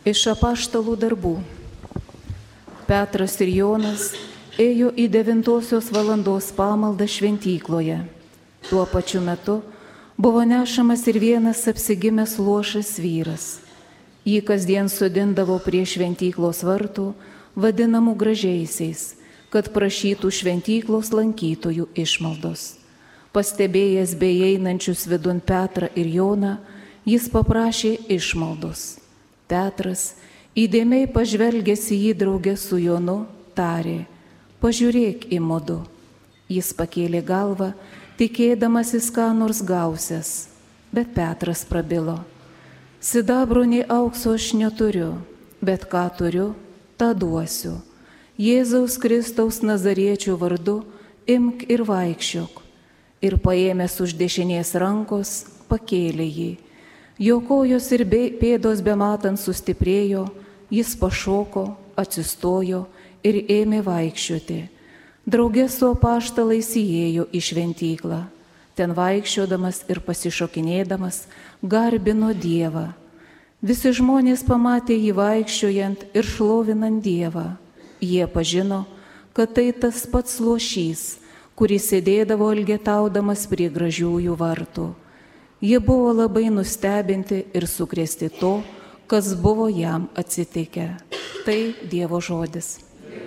Iš apaštalų darbų. Petras ir Jonas ėjo į 9 valandos pamaldą šventykloje. Tuo pačiu metu buvo nešamas ir vienas apsigimęs luošas vyras. Jį kasdien sodindavo prie šventyklos vartų, vadinamų gražiaisiais, kad prašytų šventyklos lankytojų išmaldos. Pastebėjęs beeinančius vidun Petrą ir Joną, jis paprašė išmaldos. Petras, įdėmiai pažvelgęs į jį draugę su Jonu, tarė: pažiūrėk į mudu. Jis pakėlė galvą, tikėdamasis ką nors gausias, bet Petras prabilo: sidabro nei aukso aš neturiu, bet ką turiu, tą duosiu. Jėzaus Kristaus Nazariečio vardu imk ir vaikščiok. Ir paėmęs už dešinės rankos, pakėlė jį. Jo kojos ir pėdos bematant sustiprėjo, jis pašoko, atsistojo ir ėmė vaikščioti. Drauge su apaštalais įėjo į šventyklą. Ten vaikščiodamas ir pasišokinėdamas garbino Dievą. Visi žmonės pamatė jį vaikščiojant ir šlovinant Dievą. Jie pažino, kad tai tas pats luošys, kuris sėdėdavo elgetaudamas prie gražiųjų vartų. Jie buvo labai nustebinti ir sukrėsti to, kas buvo jam atsitikę. Tai Dievo žodis.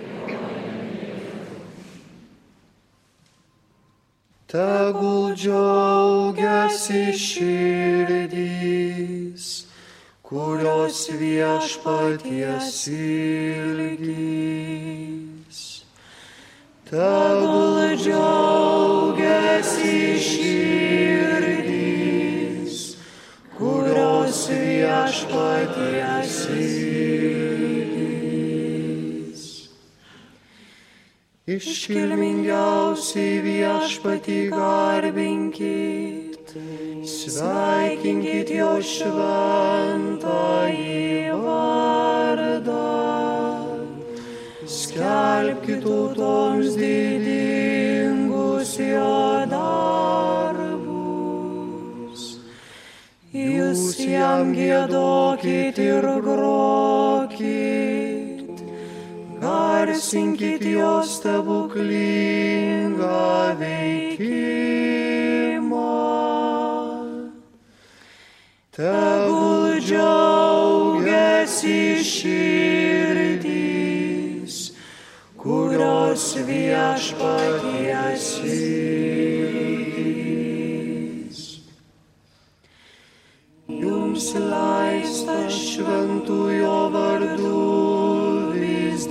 Tegul džiaugiasi širdys, kurios viešpaties ilgis. Tegul džiaugiasi širdys, kurios viešpaties ilgis. Iškilmingiausiai viešpatį garbinkit, sveikinkit jo šventąjį vardą, skelbkit tautoms didingus jo darbus. Jūs jam giedokit ir grokit, garsinkit jo stebuklingą veikimą. Tegul džiaugiasi širdys, kurios viešpaties ilgis. Jums leista šventųjų vardu vis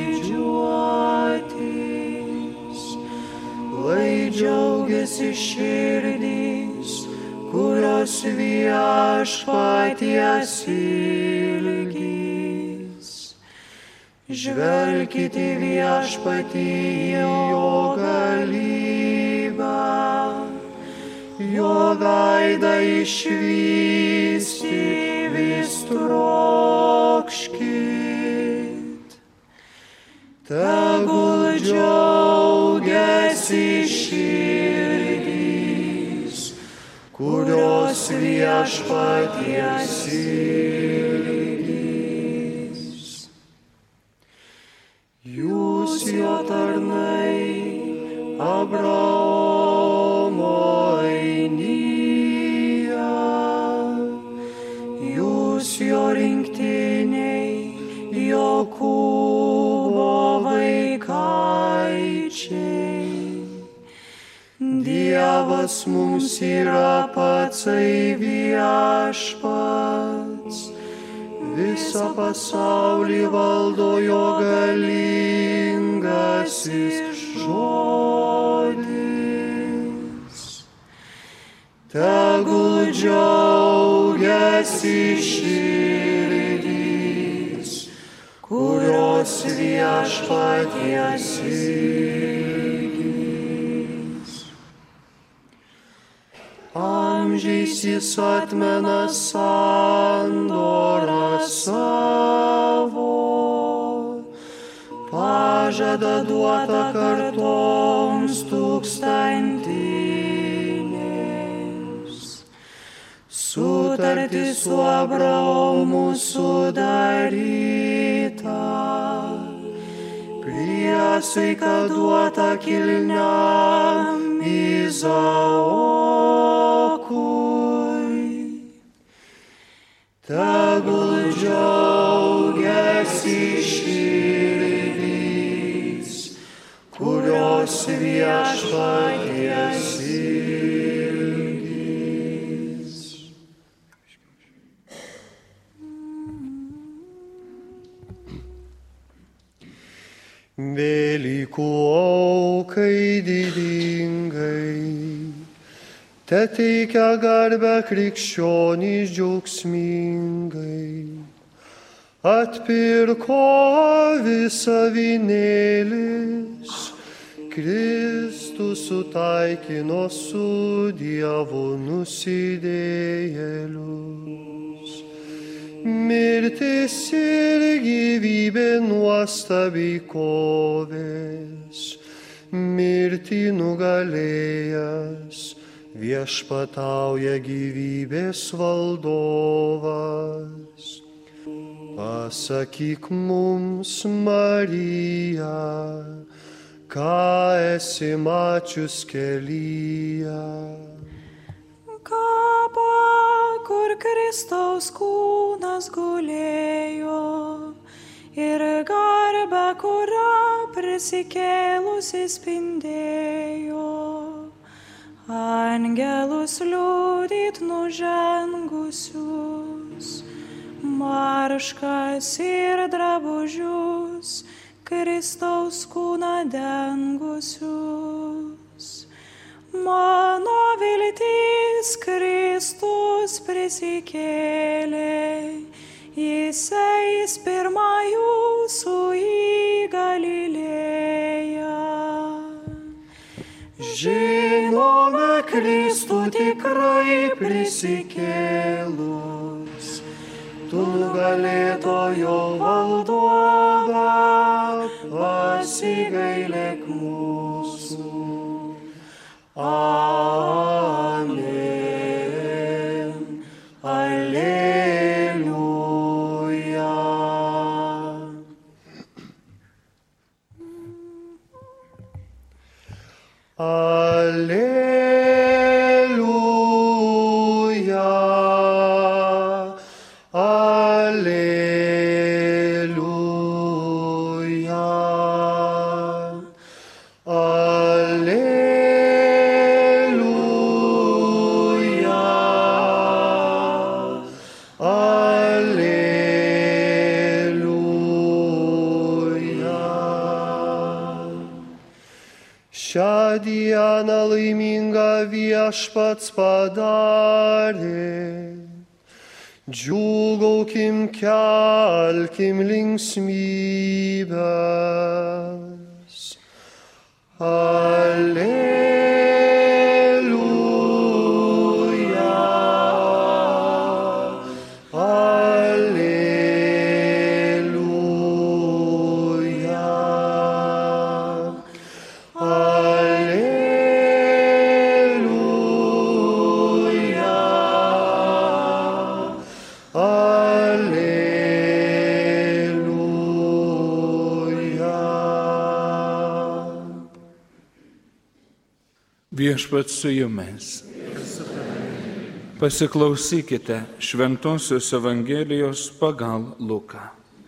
didžiuotis, lai džiaugiasi širdys, kurios viešpaties ilgis. Žvelkite viešpatį jo galybę, jo veidą išvysti vis trokškit. Tegul džiaugiasi širdys, kurios viešpaties ilgis. Jūs jo tarnai, Abraomo ainija, jūs jo rinktiniai, Jokūbo vaikaičiai. Dievas mums yra patsai viešpats, visą pasaulį valdo jo galingasis žodis. Tegul džiaugiasi širdys, kurios viešpaties ilgis. Amžiais jis atmena sandorą savo, pažada duota kartoms tūkstantinėms. Su sutartis su Abraomu sudaryta, priesaika duota kilniam Izaokui. Tegul džiaugiasi širdys, kurios Viešpaties ilgis. Velykų aukai didingai, teteikia garbę krikščionys džiaugsmingai. Atpirko visą avinėlis, Kristus sutaikino su Dievu nusidėjėlius. Mirtis ir gyvybė nuostabiai kovės, mirtį nugalėjęs viešpatauja gyvybės valdovas. Pasakyk mums, Marija, ką esi mačius kelyje. Kapą, kur Kristaus kūnas gulėjo, ir garbę, kurią prisikėlusi spindėjo. Angelus liudyt nužengusius, marškas ir drabužius, Kristaus kūną dengusius. Mano viltis Kristus prisikėlė, Jis eis pirma jūsų į Galilėją. Žinome Kristų tikrai prisikėlus, tu nugalėtojo valdove, pasigailėk mūsų. Amen. Alleluja. Alleluja. Alleluia. Alleluia. Alleluia. Šią dieną laimingą Viešpats padarė. Džiūgaukim, kelkim linksmybes. Alleluja. Alleluja. Viešpats su jumis. Pasiklausykite Šventosios Evangelijos pagal Luką.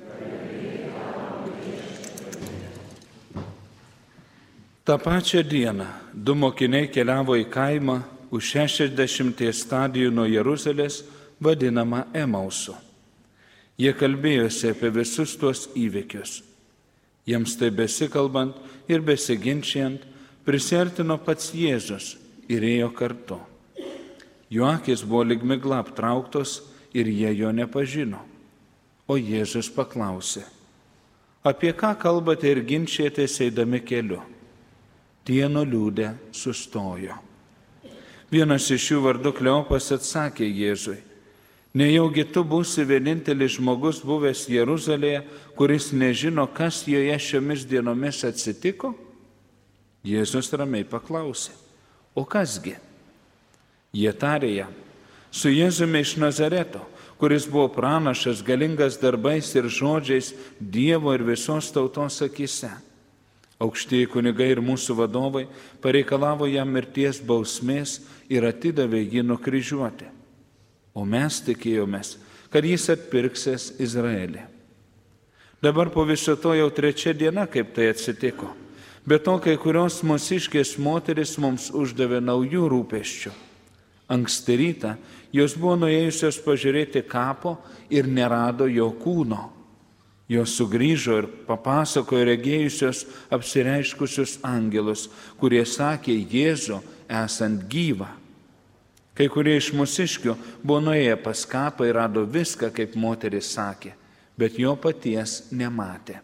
Ta pačia dieną du mokiniai keliavo į kaimą už 60 stadijų nuo Jeruzalės, vadinamą Emausu. Jie kalbėjosi apie visus tuos įvykius. Jiems tai besikalbant ir besiginčiant, prisiartino pats Jėzus ir ėjo kartu. Jų akys buvo lyg migla aptrauktos ir jie jo nepažino. O Jėzus paklausė: apie ką kalbate ir ginčijatės eidami keliu? Tie nuliūdę sustojo. Vienas iš jų vardu Kleopas atsakė Jėzui: nejaugi tu būsi vienintelis žmogus buvęs Jeruzalėje, kuris nežino, kas joje šiomis dienomis atsitiko? Jėzus ramiai paklausė: o kasgi? Jie tarė jam: su Jėzumi iš Nazareto, kuris buvo pranašas, galingas darbais ir žodžiais Dievo ir visos tautos akise. Aukštieji kunigai ir mūsų vadovai pareikalavo jam mirties bausmės ir atidavė jį nukryžiuoti. O mes tikėjomės, kad jis atpirksės Izraelį. Dabar po viso to jau 3 diena, kaip tai atsitiko. Be to, kai kurios mūsiškės moteris mums uždavė naujų rūpesčių. Anksti rytą jos buvo nuėjusios pažiūrėti kapo ir nerado jo kūno. Jos sugrįžo ir papasakojo regėjusios apsireiškusius angelus, kurie sakė Jėzų esant gyvą. Kai kurie iš mūsiškių buvo nuėję pas kapą ir rado viską, kaip moteris sakė, bet jo paties nematė.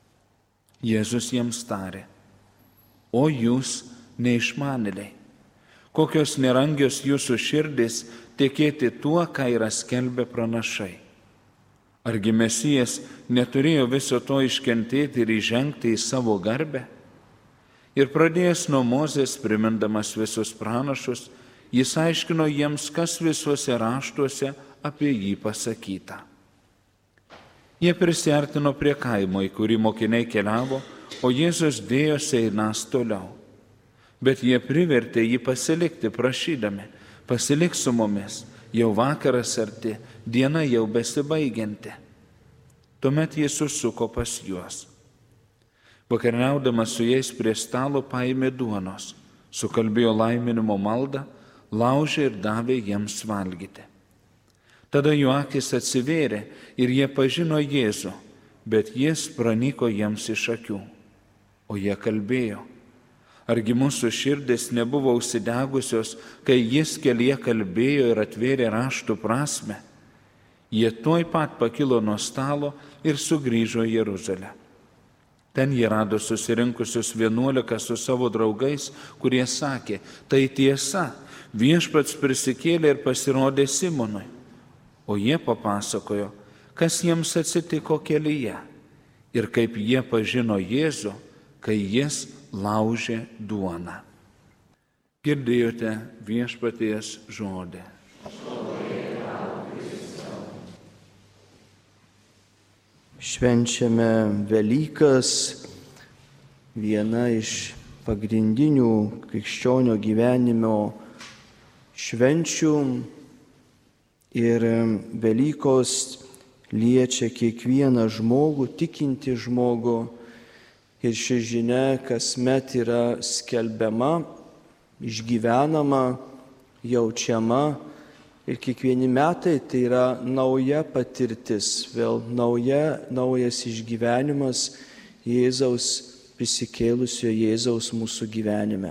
Jėzus jiems tarė: o jūs neišmanėliai, kokios nerangios jūsų širdys tikėti tuo, ką yra skelbę pranašai. Argi Mesijas neturėjo viso to iškentėti ir įžengti į savo garbę? Ir pradėjęs nuo Mozės, primindamas visus pranašus, jis aiškino jiems, kas visuose raštuose apie jį pasakyta. Jie prisiartino prie kaimo, į kurį mokiniai keliavo, o Jėzus dėjosi einąs toliau. Bet jie privertė jį pasilikti, prašydami: pasilik su mumis, jau vakaras arti, diena jau besibaigianti. Tuomet jis užsuko pas juos. Vakarieniaudamas su jais prie stalo paėmė duonos, sukalbėjo laiminimo maldą, laužė ir davė jiems valgyti. Tada jų akys atsivėrė ir jie pažino Jėzų, bet jis pranyko jiems iš akių. O jie kalbėjo: argi mūsų širdis nebuvo užsidegusios, kai jis kelyje kalbėjo ir atvėrė raštų prasmę? Jie tuoj pat pakilo nuo stalo ir sugrįžo į Jeruzalę. Ten jie rado susirinkusius 11 su savo draugais, kurie sakė: tai tiesa, Viešpats prisikėlė ir pasirodė Simonui. O jie papasakojo, kas jiems atsitiko kelyje ir kaip jie pažino Jėzų, kai jis laužė duoną. Girdėjote Viešpaties žodį. Švenčiame Velykas, viena iš pagrindinių krikščionio gyvenimo švenčių, ir Velykos liečia kiekvieną žmogų, tikintį žmogų, ir ši žinia kasmet yra skelbiama, išgyvenama, jaučiama. Ir kiekvieni metai tai yra nauja patirtis, vėl naujas išgyvenimas Jėzaus, prisikėlusio Jėzaus mūsų gyvenime.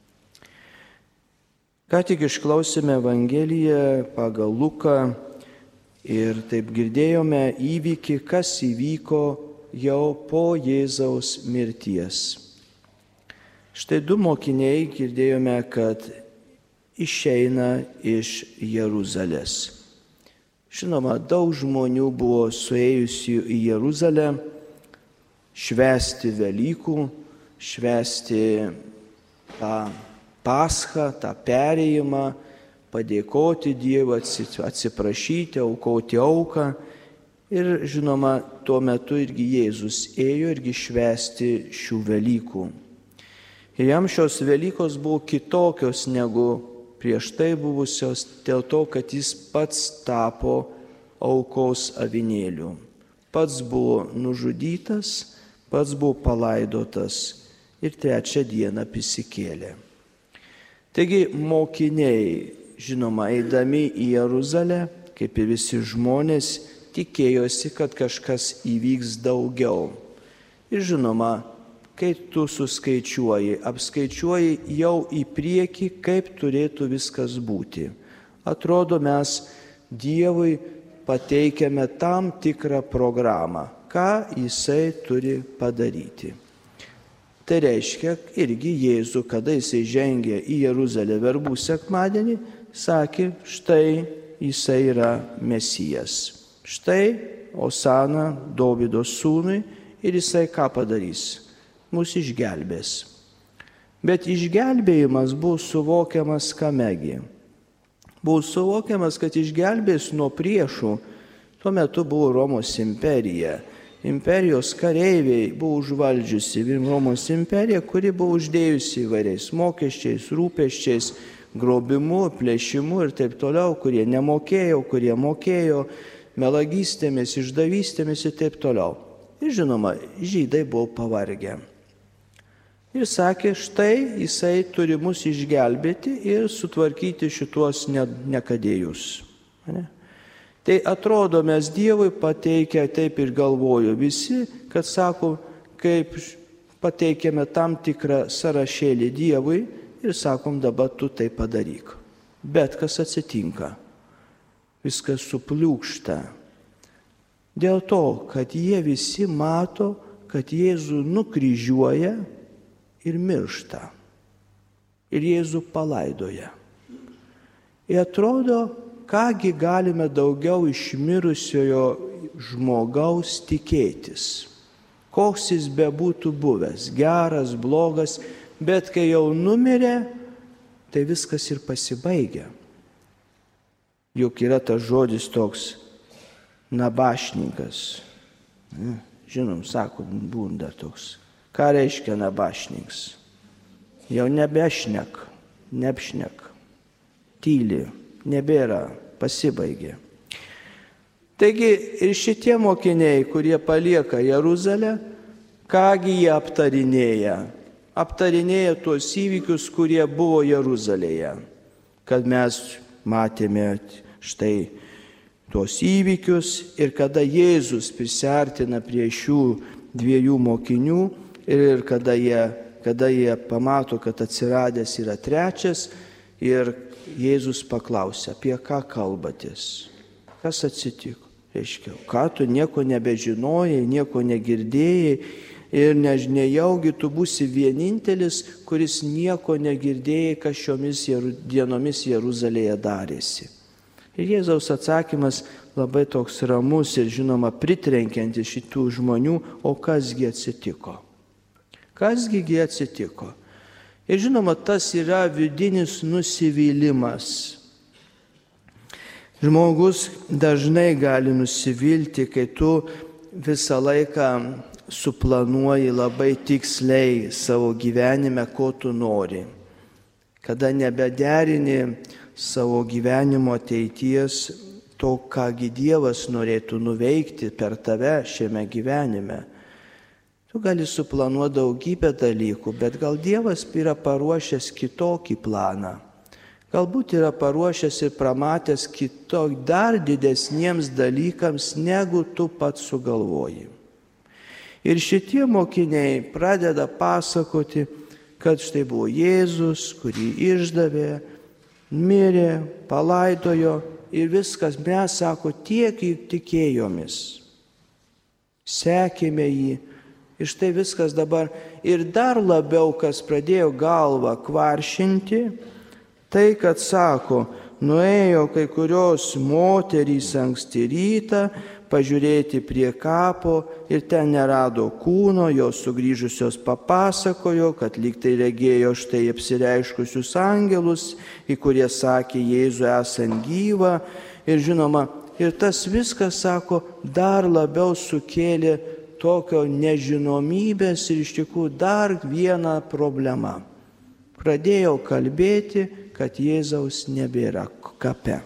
Ką tik išklausėme Evangeliją pagal Luką ir taip girdėjome įvykį, kas įvyko jau po Jėzaus mirties. Štai 2 mokiniai girdėjome, kad išeina iš Jeruzalės. Žinoma, daug žmonių buvo suėjusių į Jeruzalę švęsti Velykų, švęsti tą Paschą, tą perėjimą, padėkoti Dievui, atsiprašyti, aukoti auką. Ir žinoma, tuo metu irgi Jėzus ėjo irgi švęsti šių Velykų. Ir jam šios Velykos buvo kitokios negu prieš tai buvusios, dėl to, kad jis pats tapo aukos avinėliu. Pats buvo nužudytas, pats buvo palaidotas ir 3 dieną prisikėlė. Taigi mokiniai, žinoma, eidami į Jeruzalę, kaip ir visi žmonės, tikėjosi, kad kažkas įvyks daugiau. Ir žinoma, kai tu apskaičiuoji jau į priekį, kaip turėtų viskas būti. Atrodo, mes Dievui pateikiame tam tikrą programą, ką Jisai turi padaryti. Tai reiškia, irgi Jėzų, kada Jisai žengė į Jeruzalę verbų sekmadienį, sakė, štai Jisai yra Mesijas. Štai Osana Dovydo sūnui ir Jisai ką padarys? Mūsų išgelbės. Bet išgelbėjimas buvo suvokiamas kamegi. buvo suvokiamas, kad išgelbės nuo priešų. Tuo metu buvo Romos imperija. Imperijos kareiviai buvo užvaldžiusi Romos imperiją, kuri buvo uždėjusi įvairiais mokesčiais, rūpesčiais, grobimu, plėšimu ir taip toliau, kurie nemokėjo, kurie mokėjo, melagystėmis, išdavystėmis ir taip toliau. Ir žinoma, žydai buvo pavargę. Ir sakė, štai jisai turi mus išgelbėti ir sutvarkyti šituos nekadėjus. Ne? Tai atrodo, mes Dievui pateikę, taip ir galvoju visi, kad sako, kaip pateikėme tam tikrą sąrašėlį Dievui ir sakom, dabar tu tai padaryk. Bet kas atsitinka? Viskas supliūkšta. Dėl to, kad jie visi mato, kad Jėzų nukryžiuoja ir miršta. Ir Jėzų palaidoja. Ir atrodo, kągi galime daugiau iš mirusiojo žmogaus tikėtis. Koks jis bebūtų buvęs, geras, blogas, bet kai jau numirė, tai viskas ir pasibaigia. Juk yra tas žodis toks nabašninkas. Žinom, sako, būna toks. Ką reiškia nabašninkas? Jau nebešnek, tyli. Nebėra, pasibaigė. Taigi ir šitie mokiniai, kurie palieka Jeruzalę, kągi jie aptarinėja? Aptarinėja tuos įvykius, kurie buvo Jeruzalėje. Kad mes matėme štai tuos įvykius ir kada Jėzus prisiartina prie šių dviejų mokinių ir kada jie pamato, kad atsiradęs yra trečias ir Jėzus paklausė, apie ką kalbatės? Kas atsitiko? Reiškia, ką tu nieko nebežinojai, nieko negirdėjai ir nejaugi tu būsi vienintelis, kuris nieko negirdėjai, kas šiomis dienomis Jeruzalėje darėsi. Ir Jėzaus atsakymas labai toks ramus ir žinoma pritrenkiantis šitų žmonių, o kasgi atsitiko? Kasgi atsitiko? Ir žinoma, tas yra vidinis nusivylimas. Žmogus dažnai gali nusivilti, kai tu visą laiką suplanuoji labai tiksliai savo gyvenime, ko tu nori. Kada nebederini savo gyvenimo ateities, to, kągi Dievas norėtų nuveikti per tave šiame gyvenime. Tu gali suplanuoti daugybę dalykų, bet gal Dievas yra paruošęs kitokį planą. Galbūt yra paruošęs ir pramatęs dar didesniems dalykams, negu tu pats sugalvoji. Ir šitie mokiniai pradeda pasakoti, kad štai buvo Jėzus, kurį išdavė, mirė, palaidojo ir viskas, mes, sako, tiek tikėjomis. Sekėme jį. Ir štai viskas dabar. Ir dar labiau, kas pradėjo galvą kvaršinti, tai, kad sako, nuėjo kai kurios moterys anksti rytą pažiūrėti prie kapo ir ten nerado kūno, jos sugrįžusios papasakojo, kad lyg tai regėjo štai apsireiškusius angelus, į kurie sakė Jėzų esant gyvą. Ir žinoma, ir tas viskas, sako, dar labiau sukėlė tokio nežinomybės ir iš tikrųjų dar vieną problemą. Pradėjau kalbėti, kad Jėzaus nebėra kape.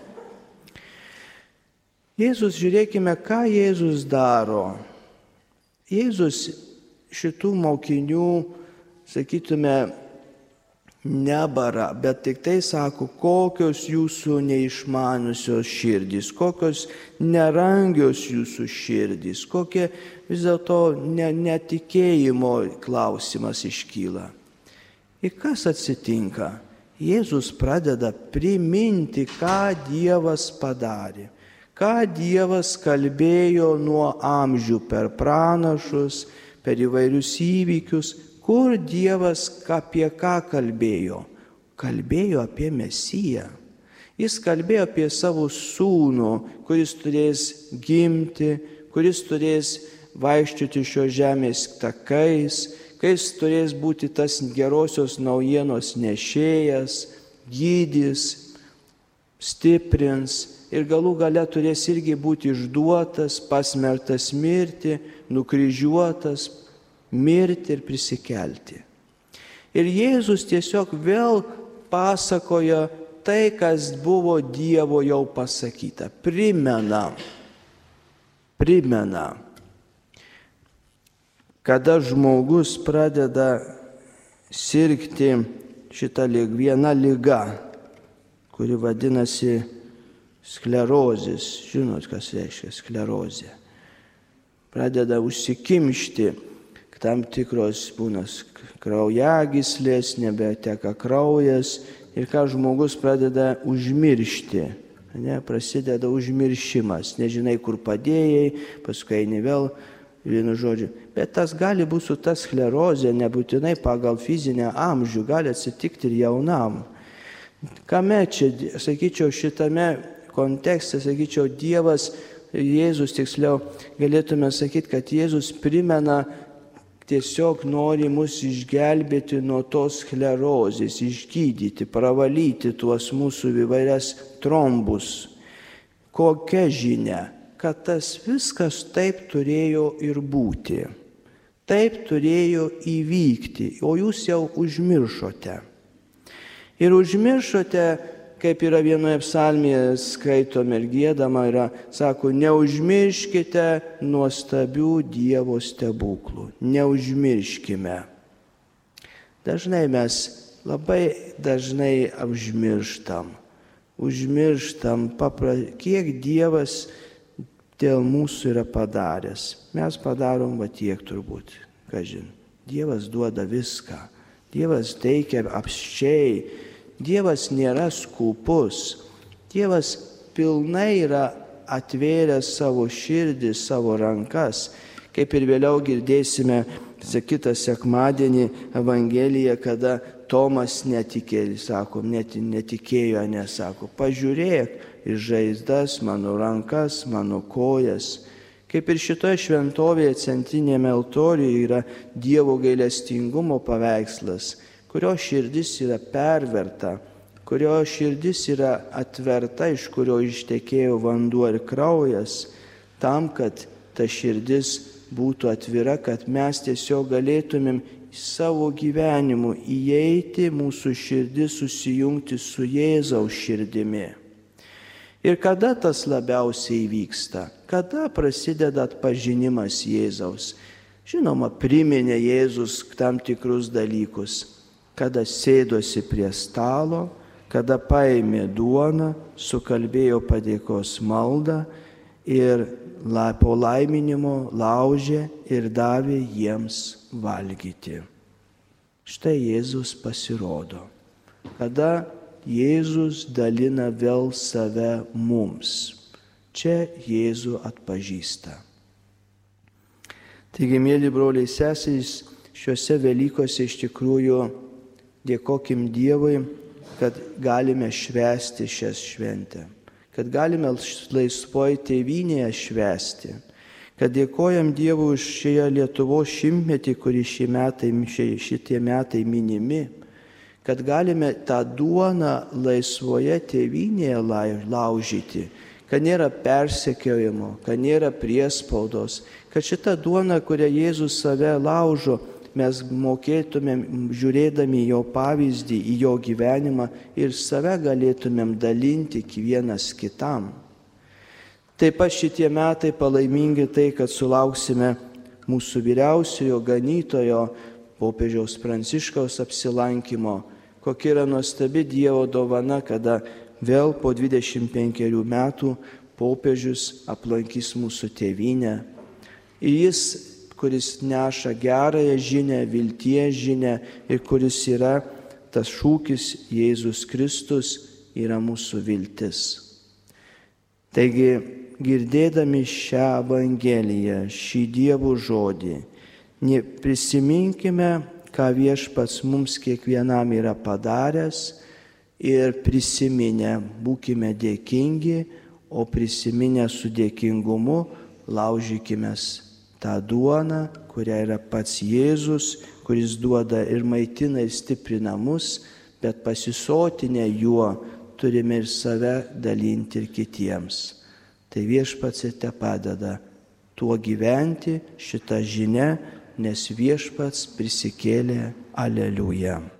Jėzus, žiūrėkime, ką Jėzus daro. Jėzus šitų mokinių, sakytume, nebara, bet tik tai sako, kokios jūsų neišmanusios širdys, kokios nerangios jūsų širdys, kokie vis dėlto netikėjimo klausimas iškyla. Ir kas atsitinka? Jėzus pradeda priminti, ką Dievas padarė, ką Dievas kalbėjo nuo amžių per pranašus, per įvairius įvykius. Kur Dievas apie ką kalbėjo? Kalbėjo apie Mesiją. Jis kalbėjo apie savo sūnų, kuris turės gimti, kuris turės vaikščioti šios žemės takais, kai jis turės būti tas gerosios naujienos nešėjas, gydys. stiprins ir galų gale turės irgi būti išduotas, pasmertas mirti, nukryžiuotas, mirti ir prisikelti. Ir Jėzus tiesiog vėl pasakoja tai, kas buvo Dievo jau pasakyta. Primena. Kada žmogus pradeda sirgti viena liga, kuri vadinasi sklerozės. Žinot, kas reiškia sklerozė. Pradeda užsikimšti tam tikros būna kraujagyslės, nebeteka kraujas ir ką žmogus pradeda užmiršti. Prasideda užmiršimas. Nežinai, kur padėjai, paskui eini vėl, vienu žodžiu. Bet tas gali būti su ta sklerozė, nebūtinai pagal fizinę amžių, gali atsitikti ir jaunam. Kame čia, sakyčiau, šitame kontekste, sakyčiau, Dievas, Jėzus tiksliau, galėtume sakyti, kad Jėzus primena, tiesiog nori mus išgelbėti nuo tos sklerozės, išgydyti, pravalyti tuos mūsų įvairias trombus. Kokia žinia? Kad tas viskas taip turėjo ir būti. Taip turėjo įvykti, o jūs jau užmiršote. Ir užmiršote, kaip yra vienoje psalmėje skaitome ir giedama, sako, neužmirškite nuostabių Dievo stebuklų. Neužmirškime. Labai dažnai užmirštam, kiek Dievas dėl mūsų yra padaręs. Mes padarom tiek turbūt, kažin. Dievas duoda viską. Dievas teikia apsčiai. Dievas nėra skūpus. Dievas pilnai yra atvėręs savo širdį, savo rankas. Kaip ir vėliau girdėsime kitą sekmadienį Evangeliją, kada Tomas netikėjo, nesako, pažiūrėk į žaizdas, mano rankas, mano kojas. Kaip ir šitoje šventovėje centrinėme altoriuje yra Dievo gailestingumo paveikslas, kurio širdis yra perverta, kurio širdis yra atverta, iš kurio ištekėjo vanduo ir kraujas, tam, kad ta širdis būtų atvira, kad mes tiesiog galėtumėm savo gyvenimu įeiti, mūsų širdis susijungti su Jėzaus širdimi. Ir kada tas labiausiai vyksta? Kada prasideda atpažinimas Jėzaus? Žinoma, priminė Jėzus tam tikrus dalykus. Kada sėdosi prie stalo, kada paėmė duoną, sukalbėjo padėkos maldą ir po laiminimo laužė ir davė jiems valgyti. Štai Jėzus pasirodo. Kada Jėzus dalina vėl save mums. Čia Jėzų atpažįsta. Taigi, mėly broliai seserys, šiuose Velykose iš tikrųjų dėkokim Dievui, kad galime švęsti šią šventę, kad galime laisvoj tėvynėje švęsti, kad dėkojam Dievui už šią Lietuvos šimtmetį, kurį šitie metai minimi, kad galime tą duoną laisvoje tėvynėje laužyti, kad nėra persekiojimo, kad nėra priespaudos, kad šita duona, kurią Jėzus save laužo, mes mokėtumėm, žiūrėdami jo pavyzdį, į jo gyvenimą ir save galėtumėm dalinti vienas kitam. Taip pat šitie metai palaimingi tai, kad sulauksime mūsų vyriausiojo ganytojo popiežiaus Pranciškaus apsilankimo. Kokia yra nuostabi Dievo dovana, kada vėl po 25 metų popiežius aplankys mūsų tėvynę. Ir jis, kuris neša gerąją žinią, vilties žinią ir kuris yra tas šūkis Jėzus Kristus, yra mūsų viltis. Taigi, girdėdami šią Evangeliją, šį Dievo žodį, prisiminkime, ką Viešpats mums kiekvienam yra padaręs ir prisiminę, būkime dėkingi, o prisiminę su dėkingumu laužykime tą duoną, kuria yra pats Jėzus, kuris duoda ir maitina ir stiprina mus, bet pasisotinę juo turime ir save dalinti ir kitiems. Tai Viešpats ir te padeda tuo gyventi šitą žinią, nes Viešpats prisikėlė. Aleliuja.